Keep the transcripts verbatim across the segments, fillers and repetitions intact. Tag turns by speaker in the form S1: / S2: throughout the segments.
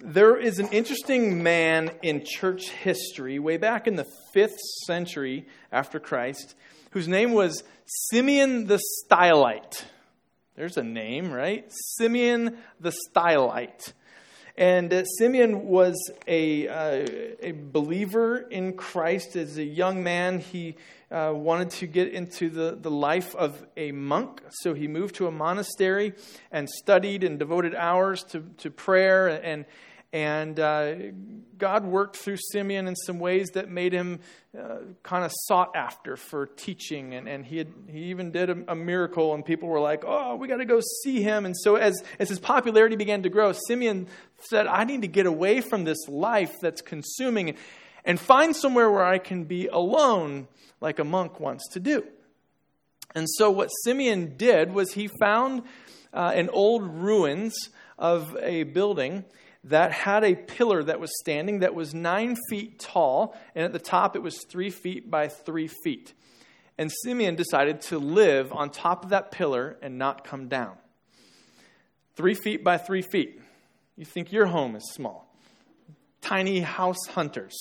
S1: There is an interesting man in church history, way back in the fifth century after Christ, whose name was Simeon the Stylite. There's a name, right? Simeon the Stylite. And uh, Simeon was a, uh, a believer in Christ. As a young man, he uh, wanted to get into the, the life of a monk. So he moved to a monastery and studied and devoted hours to, to prayer. And, and uh, God worked through Simeon in some ways that made him uh, kind of sought after for teaching. And, and he had, he even did a, a miracle, and people were like, oh, we got to go see him. And so as, as his popularity began to grow, Simeon said, I need to get away from this life that's consuming and find somewhere where I can be alone like a monk wants to do. And so what Simeon did was he found uh, an old ruins of a building that had a pillar that was standing that was nine feet tall, and at the top it was three feet by three feet. And Simeon decided to live on top of that pillar and not come down. Three feet by three feet. You think your home is small. Tiny house hunters.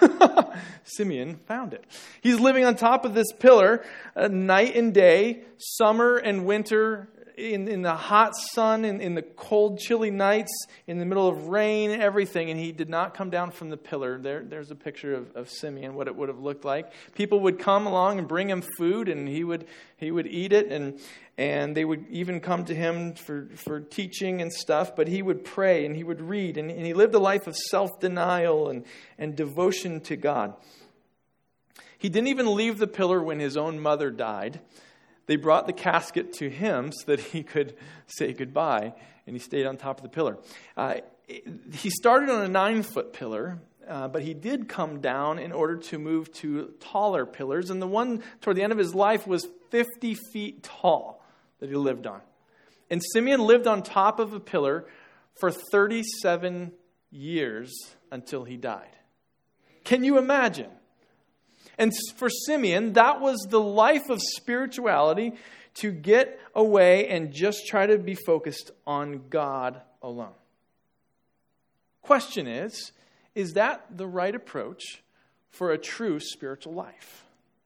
S1: Simeon found it. He's living on top of this pillar uh, night and day, summer and winter, in, in the hot sun, in, in the cold, chilly nights, in the middle of rain, everything. And he did not come down from the pillar. There, there's a picture of, of Simeon, what it would have looked like. People would come along and bring him food, and he would he would eat it, and and they would even come to him for, for teaching and stuff. But he would pray, and he would read, and, and he lived a life of self-denial and, and devotion to God. He didn't even leave the pillar when his own mother died. They brought the casket to him so that he could say goodbye, and he stayed on top of the pillar. Uh, he started on a nine-foot pillar, uh, but he did come down in order to move to taller pillars, and the one toward the end of his life was fifty feet tall that he lived on. And Simeon lived on top of a pillar for thirty-seven years until he died. Can you imagine? And for Simeon, that was the life of spirituality, to get away and just try to be focused on God alone. Question is, is that the right approach for a true spiritual life?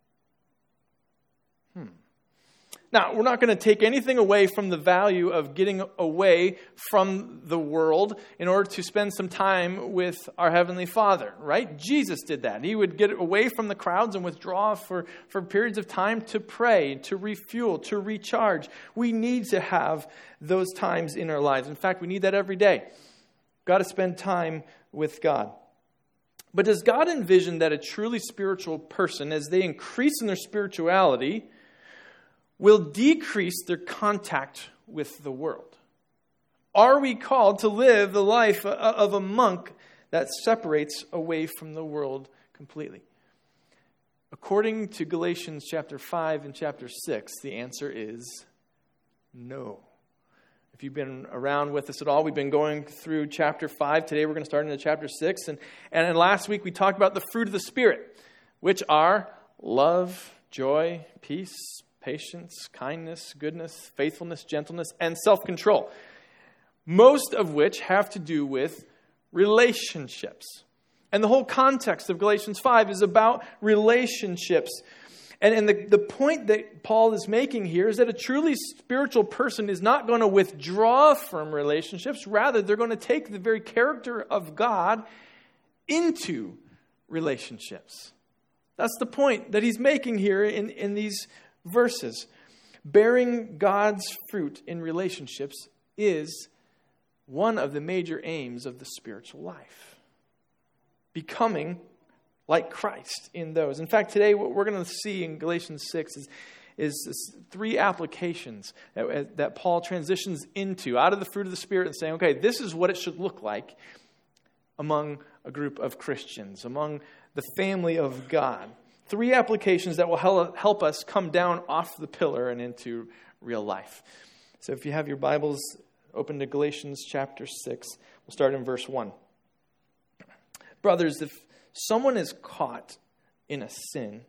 S1: Hmm. Now, we're not going to take anything away from the value of getting away from the world in order to spend some time with our Heavenly Father, right? Jesus did that. He would get away from the crowds and withdraw for, for periods of time to pray, to refuel, to recharge. We need to have those times in our lives. In fact, we need that every day. We've got to spend time with God. But does God envision that a truly spiritual person, as they increase in their spirituality, will decrease their contact with the world? Are we called to live the life of a monk that separates away from the world completely? According to Galatians chapter five and chapter six, the answer is no. If you've been around with us at all, we've been going through chapter five. Today we're going to start into chapter six. And, and last week we talked about the fruit of the Spirit, which are love, joy, peace, patience, kindness, goodness, faithfulness, gentleness, and self-control. Most of which have to do with relationships. And the whole context of Galatians five is about relationships. And, and the, the point that Paul is making here is that a truly spiritual person is not going to withdraw from relationships. Rather, they're going to take the very character of God into relationships. That's the point that he's making here in, in these verses. Bearing God's fruit in relationships is one of the major aims of the spiritual life. Becoming like Christ in those. In fact, today what we're going to see in Galatians six is, is three applications that, that Paul transitions into out of the fruit of the Spirit and saying, okay, this is what it should look like among a group of Christians, among the family of God. Three applications that will help us come down off the pillar and into real life. So if you have your Bibles open to Galatians chapter six, we'll start in verse one. Brothers, if someone is caught in a sin,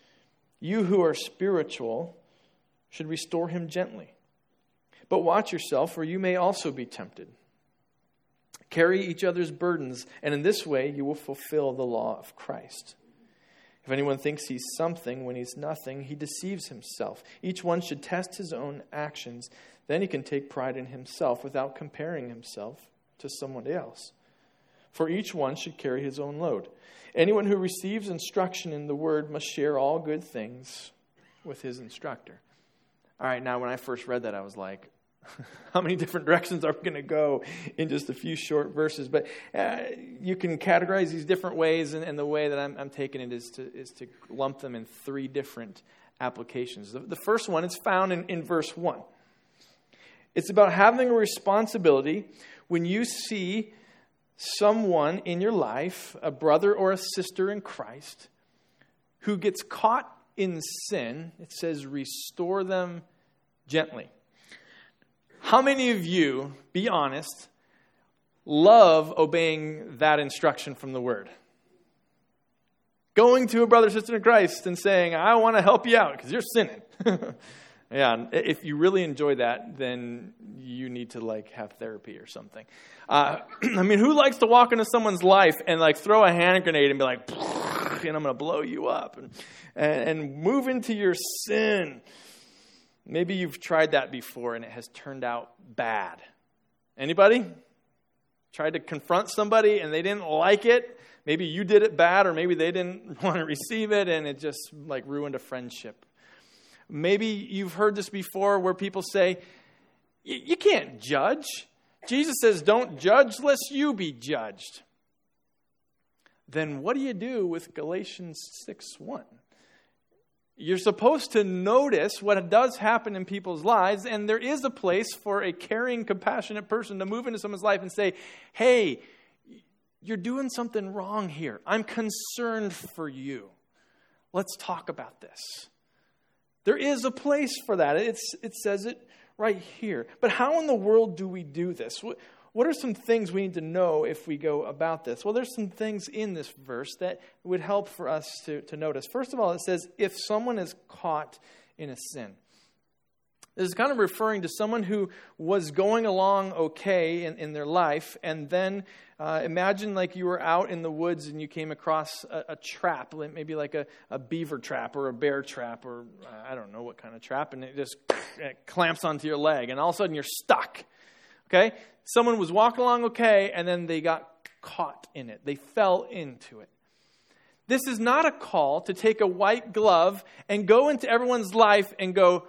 S1: you who are spiritual should restore him gently. But watch yourself, or you may also be tempted. Carry each other's burdens, and in this way you will fulfill the law of Christ. If anyone thinks he's something when he's nothing, he deceives himself. Each one should test his own actions. Then he can take pride in himself without comparing himself to someone else. For each one should carry his own load. Anyone who receives instruction in the word must share all good things with his instructor. All right, now when I first read that, I was like, how many different directions are we going to go in just a few short verses? But uh, you can categorize these different ways, and, and the way that I'm, I'm taking it is to is to lump them in three different applications. The, the first one is found in, in verse one. It's about having a responsibility when you see someone in your life, a brother or a sister in Christ, who gets caught in sin. It says, restore them gently. How many of you, be honest, love obeying that instruction from the Word? Going to a brother or sister in Christ and saying, I want to help you out because you're sinning. Yeah, if you really enjoy that, then you need to like have therapy or something. Uh, I mean, who likes to walk into someone's life and like throw a hand grenade and be like, and I'm going to blow you up and, and and move into your sin? Maybe you've tried that before and it has turned out bad. Anybody? Tried to confront somebody and they didn't like it? Maybe you did it bad, or maybe they didn't want to receive it and it just like ruined a friendship. Maybe you've heard this before where people say, you can't judge. Jesus says, don't judge lest you be judged. Then what do you do with Galatians six one? You're supposed to notice what does happen in people's lives, and there is a place for a caring, compassionate person to move into someone's life and say, hey, you're doing something wrong here. I'm concerned for you. Let's talk about this. There is a place for that. It's, it says it right here. But how in the world do we do this? What, what are some things we need to know if we go about this? Well, there's some things in this verse that would help for us to, to notice. First of all, it says, if someone is caught in a sin. This is kind of referring to someone who was going along okay in, in their life, and then uh, imagine like you were out in the woods and you came across a, a trap, maybe like a, a beaver trap or a bear trap, or uh, I don't know what kind of trap, and it just it clamps onto your leg, and all of a sudden you're stuck. Okay? Someone was walking along okay, and then they got caught in it. They fell into it. This is not a call to take a white glove and go into everyone's life and go,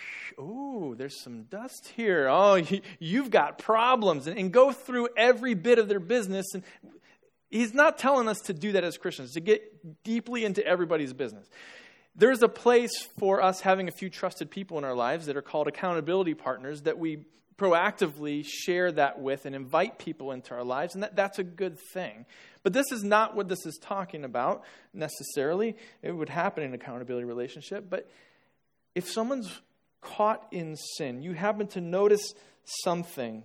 S1: oh, there's some dust here. Oh, you've got problems. And, and go through every bit of their business. And he's not telling us to do that as Christians, to get deeply into everybody's business. There's a place for us having a few trusted people in our lives that are called accountability partners that we proactively share that with and invite people into our lives. And that, that's a good thing. But this is not what this is talking about necessarily. It would happen in an accountability relationship. But if someone's caught in sin, you happen to notice something.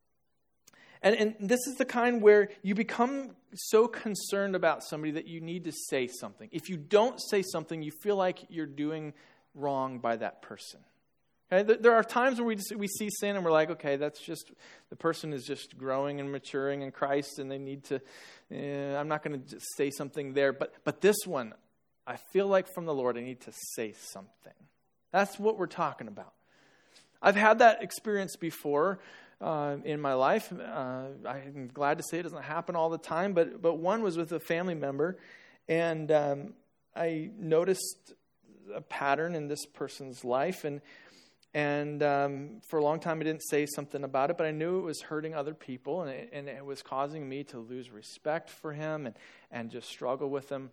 S1: And, and this is the kind where you become so concerned about somebody that you need to say something. If you don't say something, you feel like you're doing wrong by that person. Okay? There are times where we just, we see sin and we're like, okay, that's just, the person is just growing and maturing in Christ and they need to, eh, I'm not going to just say something there. But but this one, I feel like from the Lord I need to say something. That's what we're talking about. I've had that experience before uh, in my life. Uh, I'm glad to say it doesn't happen all the time, but but one was with a family member, and um, I noticed a pattern in this person's life, and and um, for a long time I didn't say something about it, but I knew it was hurting other people, and it, and it was causing me to lose respect for him and, and just struggle with him.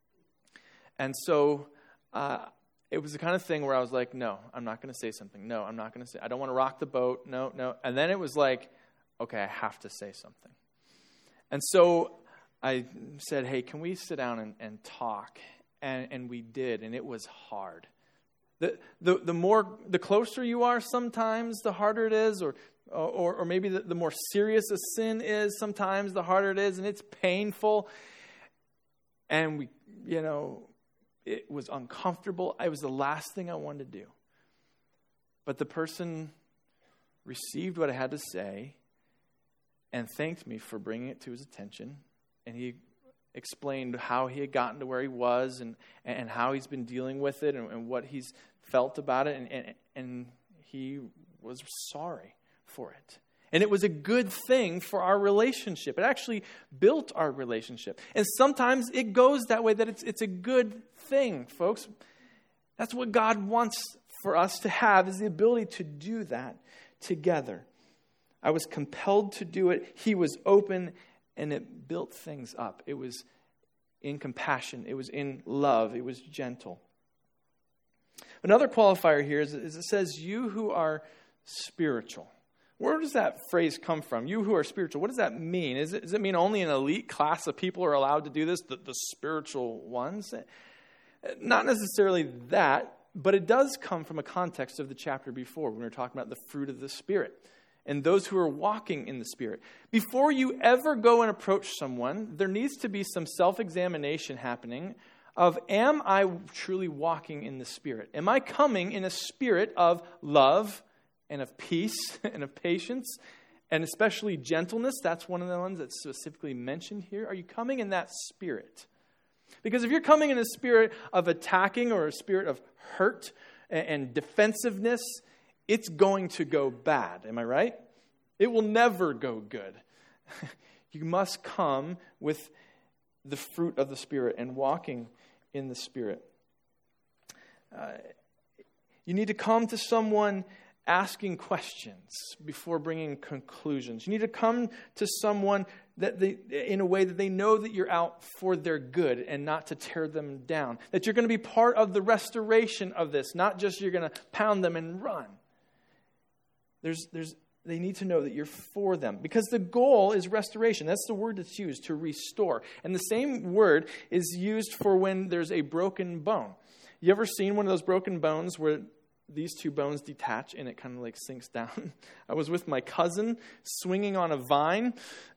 S1: And so uh it was the kind of thing where I was like, no, I'm not going to say something. No, I'm not going to say, I don't want to rock the boat. No, no. And then it was like, okay, I have to say something. And so I said, hey, can we sit down and, and talk? And, and we did, and it was hard. The, the the more, the closer you are sometimes, the harder it is, or or, or maybe the, the more serious a sin is sometimes, the harder it is, and it's painful. And we, you know, it was uncomfortable. It was the last thing I wanted to do. But the person received what I had to say, and thanked me for bringing it to his attention. And he explained how he had gotten to where he was and, and how he's been dealing with it and, and what he's felt about it. And, and, and he was sorry for it. And it was a good thing for our relationship. It actually built our relationship. And sometimes it goes that way, that it's it's a good thing, folks. That's what God wants for us to have, is the ability to do that together. I was compelled to do it. He was open, and it built things up. It was in compassion. It was in love. It was gentle. Another qualifier here is, is it says, you who are spiritual. Where does that phrase come from? You who are spiritual. What does that mean? Is it, does it mean only an elite class of people are allowed to do this, the, the spiritual ones? Not necessarily that, but it does come from a context of the chapter before when we were talking about the fruit of the Spirit and those who are walking in the Spirit. Before you ever go and approach someone, there needs to be some self-examination happening of, am I truly walking in the Spirit? Am I coming in a spirit of love and of peace and of patience and especially gentleness? That's one of the ones that's specifically mentioned here. Are you coming in that spirit? Because if you're coming in a spirit of attacking or a spirit of hurt and defensiveness, it's going to go bad. Am I right? It will never go good. You must come with the fruit of the Spirit and walking in the Spirit. Uh, you need to come to someone asking questions before bringing conclusions. You need to come to someone that they, in a way that they know that you're out for their good and not to tear them down. That you're going to be part of the restoration of this, not just you're going to pound them and run. There's, there's, they need to know that you're for them, because the goal is restoration. That's the word that's used, to restore. And the same word is used for when there's a broken bone. You ever seen one of those broken bones where these two bones detach and it kind of like sinks down? I was with my cousin swinging on a vine.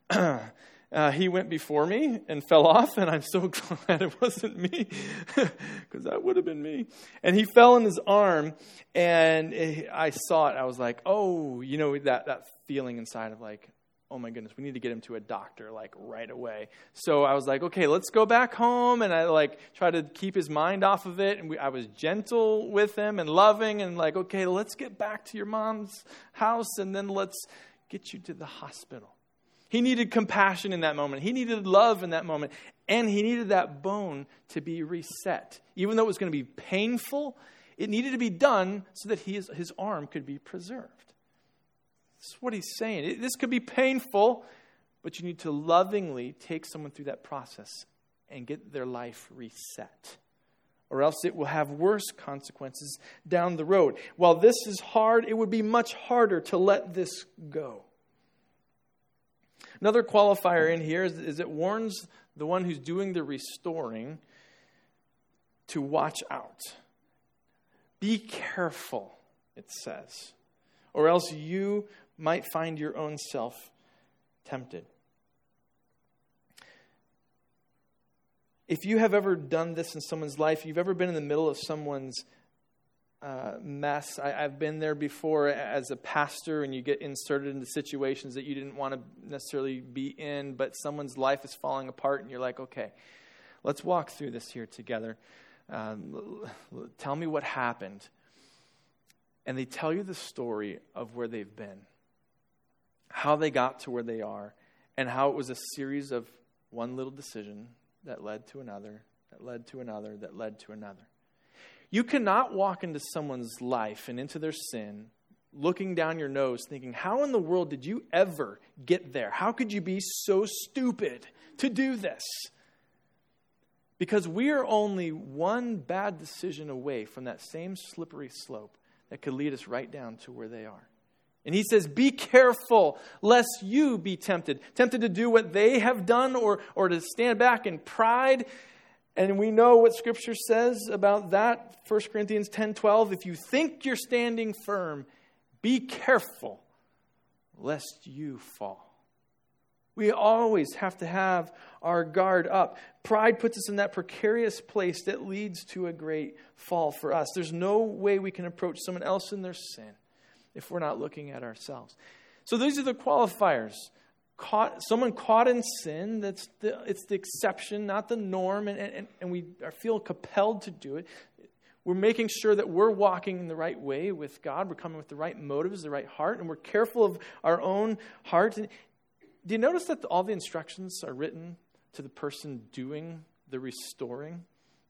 S1: Uh, he went before me and fell off, and I'm so glad it wasn't me, because that would have been me. And he fell in his arm, and I saw it. I was like, oh, you know, that, that feeling inside of like, oh my goodness, we need to get him to a doctor like right away. So I was like, okay, let's go back home. And I like try to keep his mind off of it. And we, I was gentle with him and loving and like, okay, let's get back to your mom's house, and then let's get you to the hospital. He needed compassion in that moment. He needed love in that moment. And he needed that bone to be reset. Even though it was going to be painful, it needed to be done so that his, his arm could be preserved. That's what he's saying. This could be painful, but you need to lovingly take someone through that process and get their life reset. Or else it will have worse consequences down the road. While this is hard, it would be much harder to let this go. Another qualifier in here is, is it warns the one who's doing the restoring to watch out. Be careful, it says, or else you might find your own self tempted. If you have ever done this in someone's life, you've ever been in the middle of someone's Uh, mess. I, I've been there before as a pastor, and you get inserted into situations that you didn't want to necessarily be in, but someone's life is falling apart, and you're like, okay, let's walk through this here together. Um, l- l- tell me what happened. And they tell you the story of where they've been, how they got to where they are, and how it was a series of one little decision that led to another, that led to another, that led to another. You cannot walk into someone's life and into their sin, looking down your nose, thinking, how in the world did you ever get there? How could you be so stupid to do this? Because we are only one bad decision away from that same slippery slope that could lead us right down to where they are. And he says, be careful lest you be tempted. Tempted to do what they have done, or, or to stand back in pride. And we know what Scripture says about that. First Corinthians ten twelve. If you think you're standing firm, be careful lest you fall. We always have to have our guard up. Pride puts us in that precarious place that leads to a great fall for us. There's no way we can approach someone else in their sin if we're not looking at ourselves. So these are the qualifiers. caught, someone caught in sin, that's the, it's the exception, not the norm, and, and, and we feel compelled to do it. We're making sure that we're walking in the right way with God. We're coming with the right motives, the right heart, and we're careful of our own heart. And do you notice that all the instructions are written to the person doing the restoring?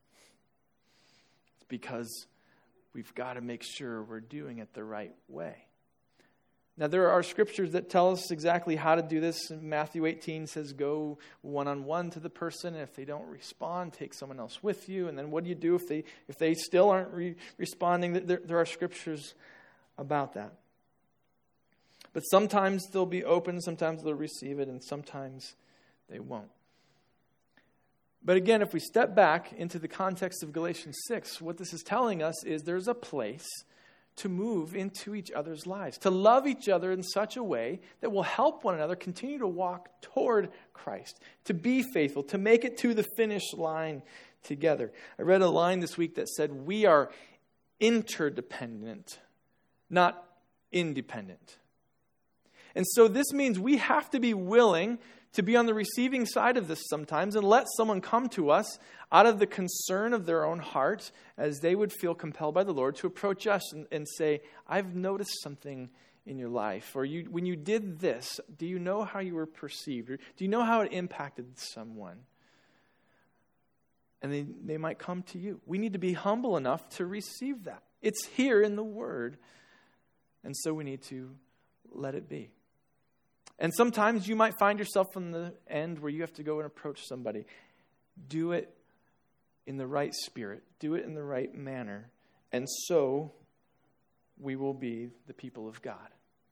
S1: It's because we've got to make sure we're doing it the right way. Now, there are scriptures that tell us exactly how to do this. Matthew eighteen says, go one-on-one to the person. And if they don't respond, take someone else with you. And then what do you do if they if they still aren't re- responding? There, there are scriptures about that. But sometimes they'll be open, sometimes they'll receive it, and sometimes they won't. But again, if we step back into the context of Galatians six, what this is telling us is there's a place to move into each other's lives, to love each other in such a way that will help one another continue to walk toward Christ, to be faithful, to make it to the finish line together. I read a line this week that said, we are interdependent, not independent. And so this means we have to be willing to be on the receiving side of this sometimes and let someone come to us out of the concern of their own heart as they would feel compelled by the Lord to approach us and, and say, I've noticed something in your life. Or you, when you did this, do you know how you were perceived? Or do you know how it impacted someone? And they, they might come to you. We need to be humble enough to receive that. It's here in the Word. And so we need to let it be. And sometimes you might find yourself in the end where you have to go and approach somebody. Do it in the right spirit. Do it in the right manner. And so we will be the people of God.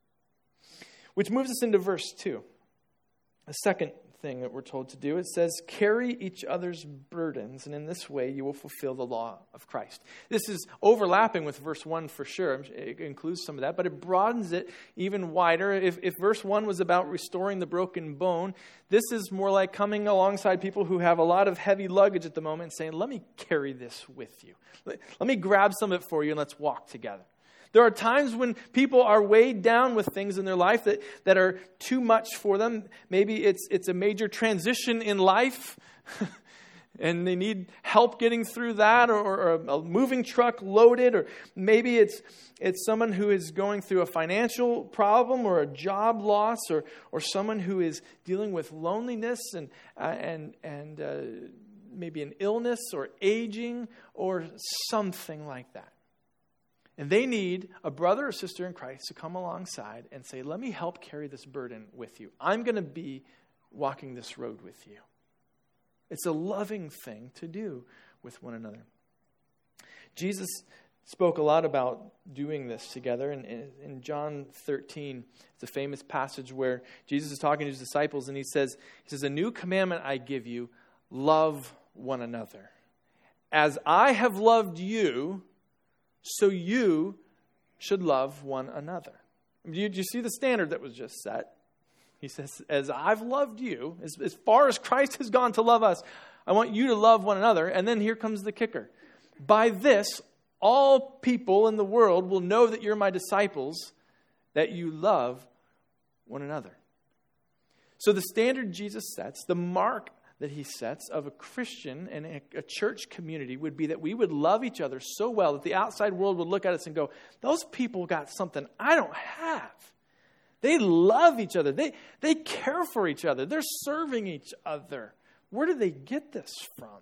S1: Which moves us into verse two. A second thing that we're told to do. It says, carry each other's burdens, and in this way you will fulfill the law of Christ. This is overlapping with verse one for sure. It includes some of that, but it broadens it even wider. If, if verse one was about restoring the broken bone, this is more like coming alongside people who have a lot of heavy luggage at the moment and saying, let me carry this with you. Let, let me grab some of it for you and let's walk together. There are times when people are weighed down with things in their life that, that are too much for them. Maybe it's it's a major transition in life and they need help getting through that, or, or a moving truck loaded, or maybe it's it's someone who is going through a financial problem or a job loss, or or someone who is dealing with loneliness and uh, and and uh, maybe an illness or aging or something like that. And they need a brother or sister in Christ to come alongside and say, let me help carry this burden with you. I'm going to be walking this road with you. It's a loving thing to do with one another. Jesus spoke a lot about doing this together. And in John thirteen, it's a famous passage where Jesus is talking to his disciples and he says, he says, a new commandment I give you, love one another. As I have loved you, so you should love one another. Do you, do you see the standard that was just set? He says, as I've loved you, as, as far as Christ has gone to love us, I want you to love one another. And then here comes the kicker. By this, all people in the world will know that you're my disciples, that you love one another. So the standard Jesus sets, the mark that he sets of a Christian and a, a church community would be that we would love each other so well that the outside world would look at us and go, those people got something I don't have. They love each other. They, they care for each other. They're serving each other. Where do they get this from?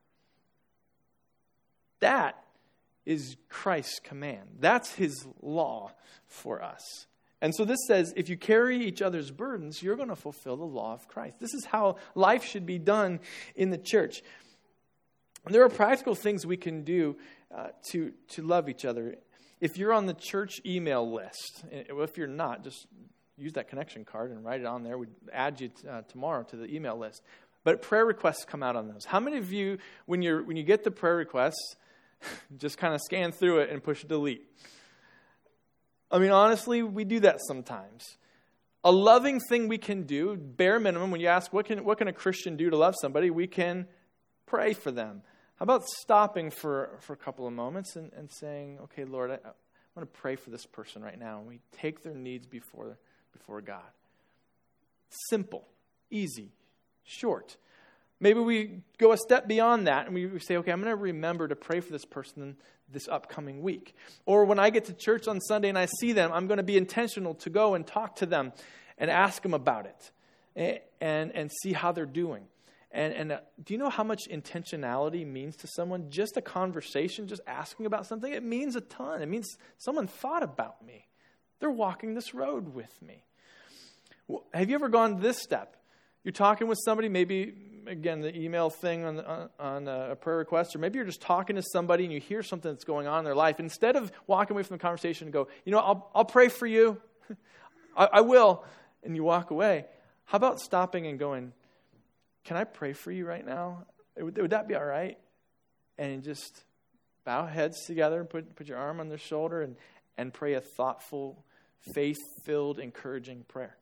S1: That is Christ's command. That's his law for us. And so this says, if you carry each other's burdens, you're going to fulfill the law of Christ. This is how life should be done in the church. And there are practical things we can do uh, to, to love each other. If you're on the church email list, if you're not, just use that connection card and write it on there. We'd add you t- uh, tomorrow to the email list. But prayer requests come out on those. How many of you, when you're when you get the prayer requests, just kind of scan through it and push delete? I mean, honestly, we do that sometimes. A loving thing we can do, bare minimum, when you ask what can what can a Christian do to love somebody, we can pray for them. How about stopping for, for a couple of moments and, and saying, okay, Lord, I, I want to pray for this person right now. And we take their needs before, before God. Simple, easy, short. Maybe we go a step beyond that and we say, okay, I'm going to remember to pray for this person this upcoming week. Or when I get to church on Sunday and I see them, I'm going to be intentional to go and talk to them and ask them about it and, and, and see how they're doing. And, and uh, do you know how much intentionality means to someone? Just a conversation, just asking about something, it means a ton. It means someone thought about me. They're walking this road with me. Well, have you ever gone this step? You're talking with somebody, maybe, again, the email thing on, on, on a prayer request, or maybe you're just talking to somebody and you hear something that's going on in their life. Instead of walking away from the conversation and go, you know, I'll, I'll pray for you. I, I will. And you walk away. How about stopping and going, can I pray for you right now? Would, would that be all right? And just bow heads together and put, put your arm on their shoulder and, and pray a thoughtful, faith-filled, encouraging prayer.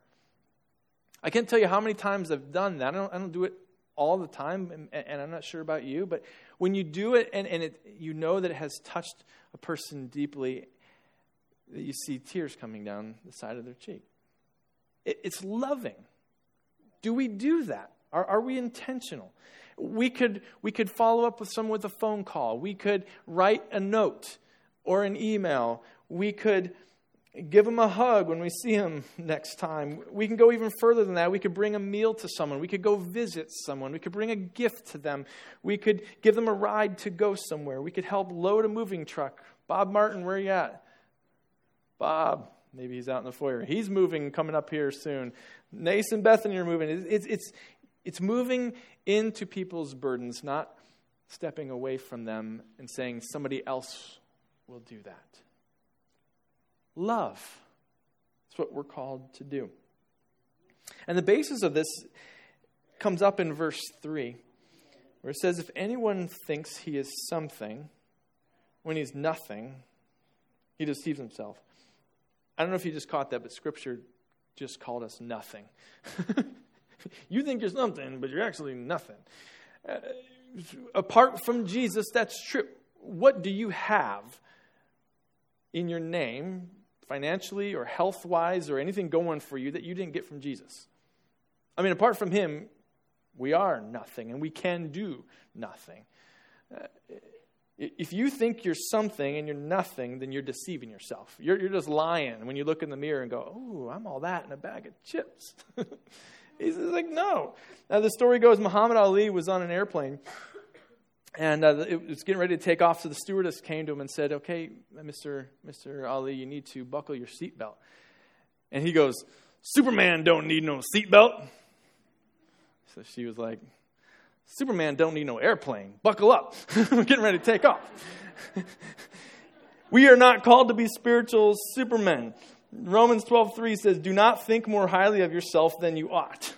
S1: I can't tell you how many times I've done that. I don't, I don't do it all the time, and, and I'm not sure about you, but when you do it and, and it, you know that it has touched a person deeply, that you see tears coming down the side of their cheek. It, it's loving. Do we do that? Are, are we intentional? We could we could follow up with someone with a phone call. We could write a note or an email. We could give them a hug when we see them next time. We can go even further than that. We could bring a meal to someone. We could go visit someone. We could bring a gift to them. We could give them a ride to go somewhere. We could help load a moving truck. Bob Martin, where are you at? Bob, maybe he's out in the foyer. He's moving, coming up here soon. Nace and Bethany are moving. It's, it's, it's, it's moving into people's burdens, not stepping away from them and saying somebody else will do that. Love. That's what we're called to do. And the basis of this comes up in verse three, where it says, if anyone thinks he is something when he's nothing, he deceives himself. I don't know if you just caught that, but Scripture just called us nothing. You think you're something, but you're actually nothing. Uh, apart from Jesus, that's true. What do you have in your name, financially or health-wise or anything going for you that you didn't get from Jesus? I mean, apart from him, we are nothing and we can do nothing. Uh, if you think you're something and you're nothing, then you're deceiving yourself. You're, you're just lying when you look in the mirror and go, oh, I'm all that in a bag of chips. He's like, no. Now, the story goes, Muhammad Ali was on an airplane. And uh, it was getting ready to take off, so the stewardess came to him and said, okay, Mister Mister Ali, you need to buckle your seatbelt. And he goes, Superman don't need no seatbelt. So she was like, Superman don't need no airplane. Buckle up. We're getting ready to take off. We are not called to be spiritual supermen. Romans twelve three says, do not think more highly of yourself than you ought.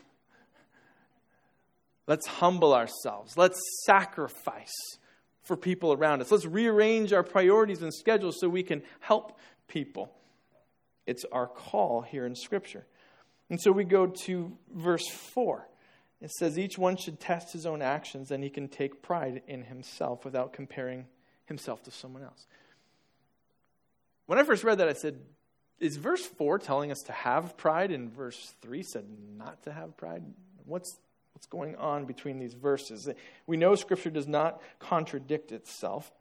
S1: Let's humble ourselves. Let's sacrifice for people around us. Let's rearrange our priorities and schedules so we can help people. It's our call here in Scripture. And so we go to verse four. It says, each one should test his own actions, and he can take pride in himself without comparing himself to someone else. When I first read that, I said, is verse four telling us to have pride, and verse three said not to have pride? What's What's going on between these verses? We know Scripture does not contradict itself.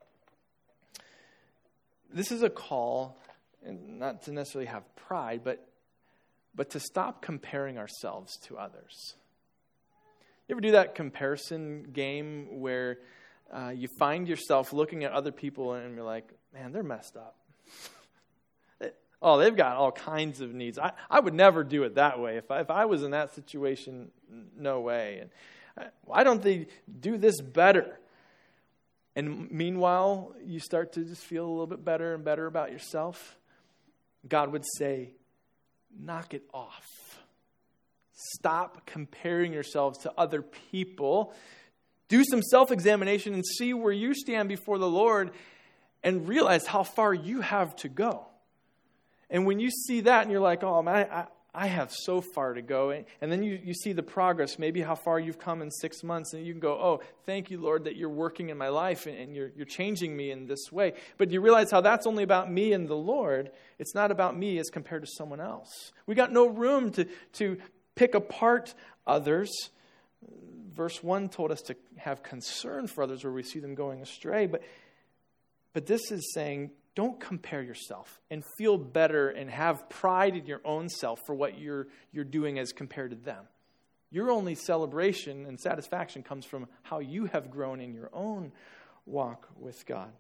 S1: This is a call, and not to necessarily have pride, but, but to stop comparing ourselves to others. You ever do that comparison game where uh, you find yourself looking at other people and you're like, man, they're messed up. Oh, they've got all kinds of needs. I, I would never do it that way. If I, if I was in that situation, no way. And I, why don't they do this better? And meanwhile, you start to just feel a little bit better and better about yourself. God would say, knock it off. Stop comparing yourselves to other people. Do some self-examination and see where you stand before the Lord and realize how far you have to go. And when you see that and you're like, oh, man, I, I have so far to go. And, and then you, you see the progress, maybe how far you've come in six months. And you can go, oh, thank you, Lord, that you're working in my life and, and you're, you're changing me in this way. But you realize how that's only about me and the Lord. It's not about me as compared to someone else. We got no room to, to pick apart others. Verse one told us to have concern for others where we see them going astray. But, but this is saying, don't compare yourself and feel better and have pride in your own self for what you're, you're doing as compared to them. Your only celebration and satisfaction comes from how you have grown in your own walk with God.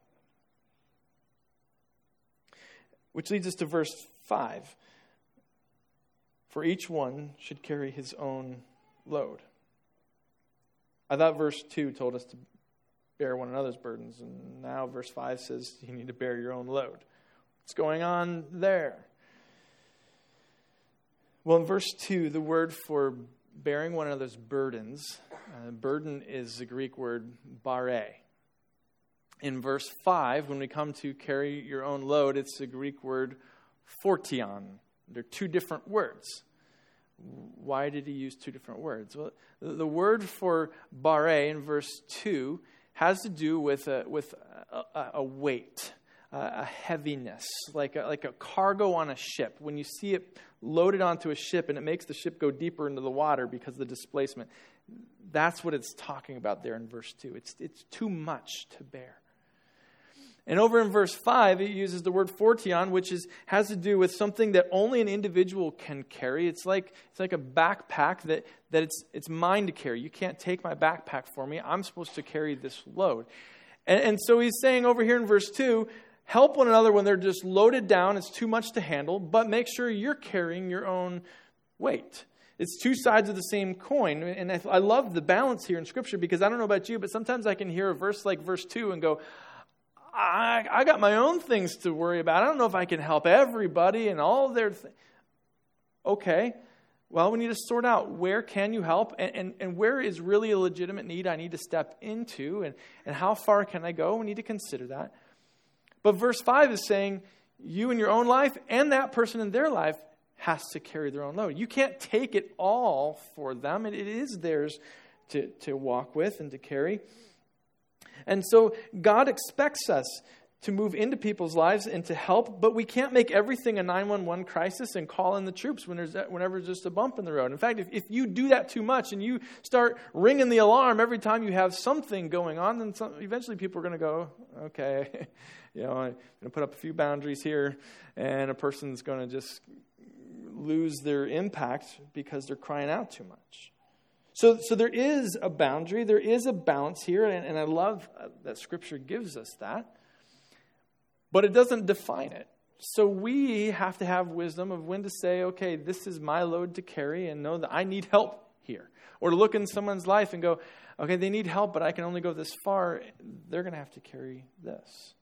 S1: Which leads us to verse five. For each one should carry his own load. I thought verse two told us to bear one another's burdens, and now verse five says you need to bear your own load. What's going on there? Well, in verse two, the word for bearing one another's burdens, uh, burden is the Greek word bare. In verse five, when we come to carry your own load, it's the Greek word phortion. They're two different words. Why did he use two different words? Well, the word for bare in verse two has to do with a, with a, a weight, a heaviness, like a, like a cargo on a ship. When you see it loaded onto a ship and it makes the ship go deeper into the water because of the displacement, that's what it's talking about there in verse two. It's, it's too much to bear. And over in verse five, it uses the word phortion, which is has to do with something that only an individual can carry. It's like it's like a backpack that, that it's it's mine to carry. You can't take my backpack for me. I'm supposed to carry this load. And, and so he's saying over here in verse two, help one another when they're just loaded down. It's too much to handle, but make sure you're carrying your own weight. It's two sides of the same coin. And I, I love the balance here in Scripture because I don't know about you, but sometimes I can hear a verse like verse two and go, I, I got my own things to worry about. I don't know if I can help everybody and all their things. Okay, well, we need to sort out where can you help and, and, and where is really a legitimate need I need to step into and, and how far can I go? We need to consider that. But verse five is saying you in your own life and that person in their life has to carry their own load. You can't take it all for them. It, it is theirs to, to walk with and to carry. And so God expects us to move into people's lives and to help, but we can't make everything a nine one one crisis and call in the troops when there's whenever there's just a bump in the road. In fact, if, if you do that too much and you start ringing the alarm every time you have something going on, then some, eventually people are going to go, okay, you know, I'm going to put up a few boundaries here, and a person's going to just lose their impact because they're crying out too much. So, so there is a boundary, there is a balance here, and, and I love that Scripture gives us that. But it doesn't define it. So we have to have wisdom of when to say, okay, this is my load to carry, and know that I need help here. Or to look in someone's life and go, okay, they need help, but I can only go this far. They're going to have to carry this.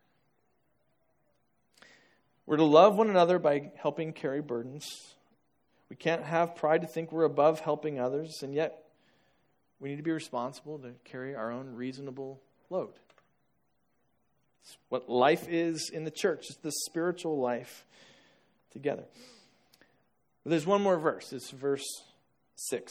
S1: We're to love one another by helping carry burdens. We can't have pride to think we're above helping others, and yet we need to be responsible to carry our own reasonable load. It's what life is in the church. It's the spiritual life together. But there's one more verse. It's verse six.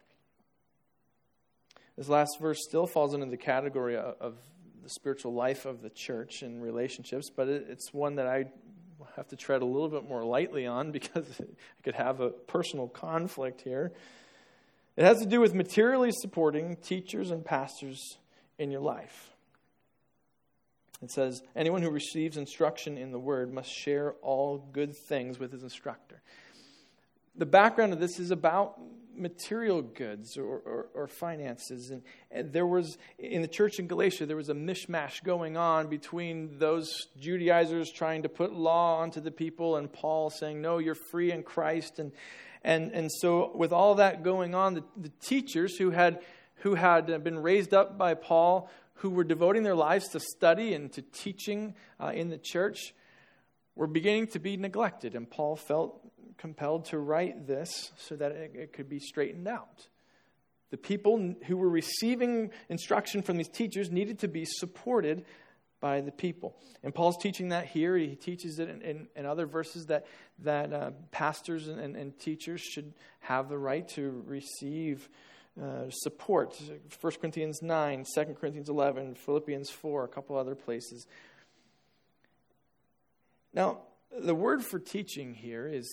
S1: This last verse still falls into the category of, of the spiritual life of the church and relationships, but it, it's one that I have to tread a little bit more lightly on because I could have a personal conflict here. It has to do with materially supporting teachers and pastors in your life. It says, anyone who receives instruction in the word must share all good things with his instructor. The background of this is about material goods or, or, or finances. And, and there was, in the church in Galatia, there was a mishmash going on between those Judaizers trying to put law onto the people and Paul saying, no, you're free in Christ. And and and so with all that going on, the, the teachers who had who had been raised up by Paul, who were devoting their lives to study and to teaching uh, in the church, were beginning to be neglected. And Paul felt compelled to write this so that it, it could be straightened out. The people who were receiving instruction from these teachers needed to be supported by the people. And Paul's teaching that here. He teaches it in, in, in other verses that, that uh, pastors and, and, and teachers should have the right to receive Uh, support. First Corinthians nine, Second Corinthians eleven, Philippians four, a couple other places. Now, the word for teaching here is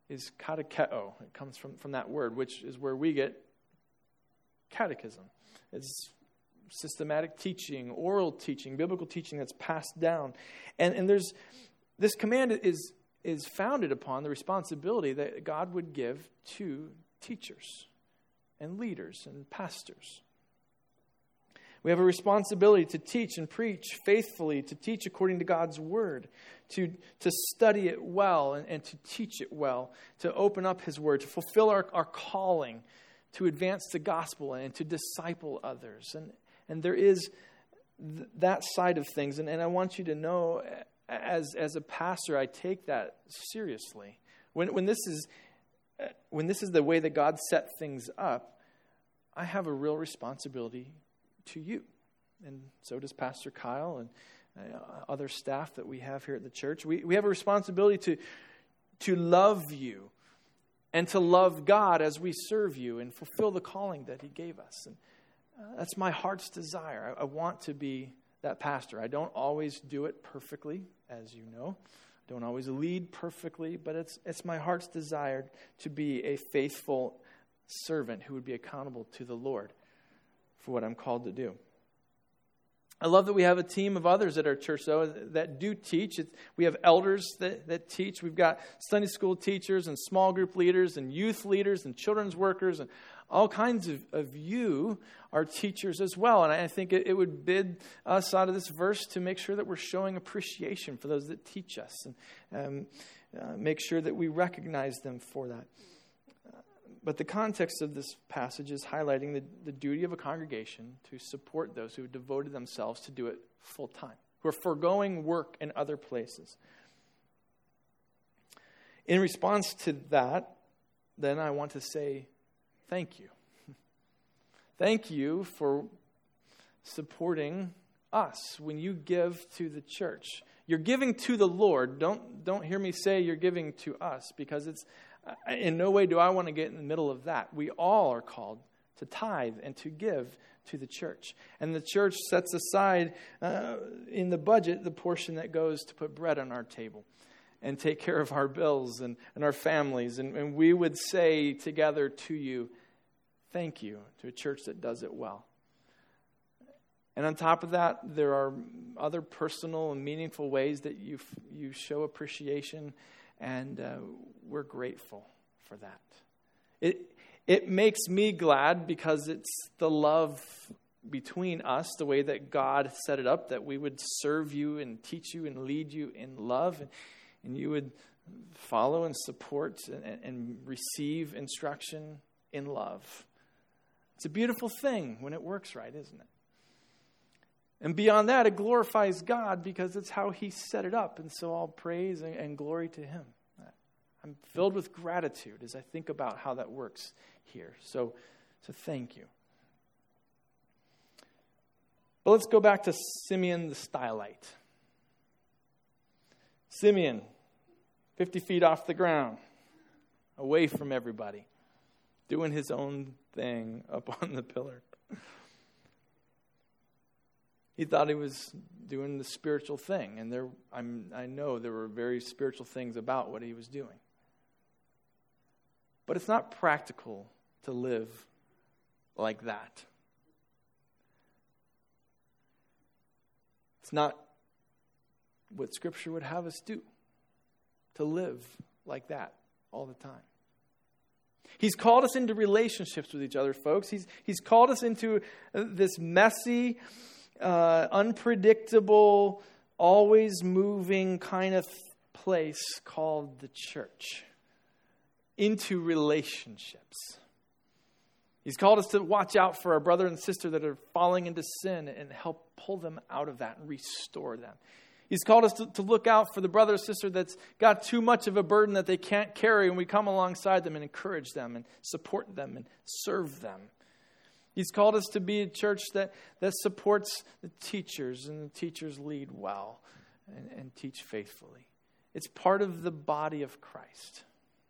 S1: is katecheo. It comes from, from that word, which is where we get catechism. It's systematic teaching, oral teaching, biblical teaching that's passed down. And, and there's this command is, is founded upon the responsibility that God would give to teachers and leaders and pastors. We have a responsibility to teach and preach faithfully, to teach according to God's word, to, to study it well and, and to teach it well, to open up his word, to fulfill our, our calling, to advance the gospel and to disciple others. And, and there is th- that side of things. And, and I want you to know, as, as a pastor, I take that seriously. When, when, this is, when this is the way that God set things up, I have a real responsibility to you. And so does Pastor Kyle and uh, other staff that we have here at the church. We we have a responsibility to to love you and to love God as we serve you and fulfill the calling that he gave us. And uh, that's my heart's desire. I, I want to be that pastor. I don't always do it perfectly, as you know. I don't always lead perfectly, but it's it's my heart's desire to be a faithful servant who would be accountable to the Lord for what I'm called to do. I love that we have a team of others at our church, though, that do teach. It's, we have elders that, that teach. We've got Sunday school teachers and small group leaders and youth leaders and children's workers and all kinds of, of you are teachers as well. And I think it, it would bid us out of this verse to make sure that we're showing appreciation for those that teach us and um, uh, make sure that we recognize them for that. But the context of this passage is highlighting the, the duty of a congregation to support those who have devoted themselves to do it full time, who are foregoing work in other places. In response to that, then I want to say thank you. Thank you for supporting us when you give to the church. You're giving to the Lord. Don't, don't hear me say you're giving to us, because it's in no way do I want to get in the middle of that. We all are called to tithe and to give to the church. And the church sets aside uh, in the budget the portion that goes to put bread on our table and take care of our bills and, and our families. And, and we would say together to you, thank you, to a church that does it well. And on top of that, there are other personal and meaningful ways that you you show appreciation. And uh, we're grateful for that. It it makes me glad because it's the love between us, the way that God set it up, that we would serve you and teach you and lead you in love. And, and you would follow and support and, and receive instruction in love. It's a beautiful thing when it works right, isn't it? And beyond that, it glorifies God because it's how he set it up. And so all praise and, and glory to him. I'm filled with gratitude as I think about how that works here. So, so thank you. But let's go back to Simeon the Stylite. Simeon, fifty feet off the ground, away from everybody, doing his own thing up on the pillar. He thought he was doing the spiritual thing, and there, I'm, I know there were very spiritual things about what he was doing. But it's not practical to live like that. It's not what Scripture would have us do, to live like that all the time. He's called us into relationships with each other, folks. He's, he's called us into this messy, Uh, unpredictable, always moving kind of place called the church, into relationships. He's called us to watch out for our brother and sister that are falling into sin and help pull them out of that and restore them. He's called us to, to look out for the brother or sister that's got too much of a burden that they can't carry, and we come alongside them and encourage them and support them and serve them. He's called us to be a church that, that supports the teachers, and the teachers lead well and, and teach faithfully. It's part of the body of Christ.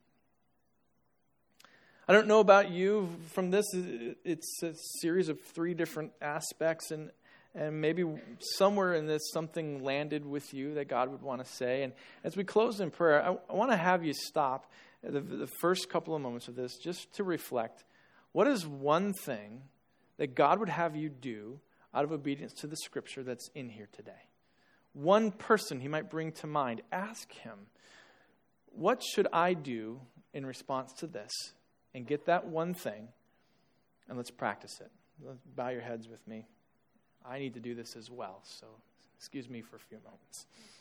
S1: I don't know about you. From this, it's a series of three different aspects, and, and maybe somewhere in this something landed with you that God would want to say. And as we close in prayer, I, I want to have you stop the, the first couple of moments of this just to reflect, what is one thing that God would have you do out of obedience to the scripture that's in here today? One person he might bring to mind. Ask him, what should I do in response to this? And get that one thing, and let's practice it. Let's bow your heads with me. I need to do this as well, so excuse me for a few moments.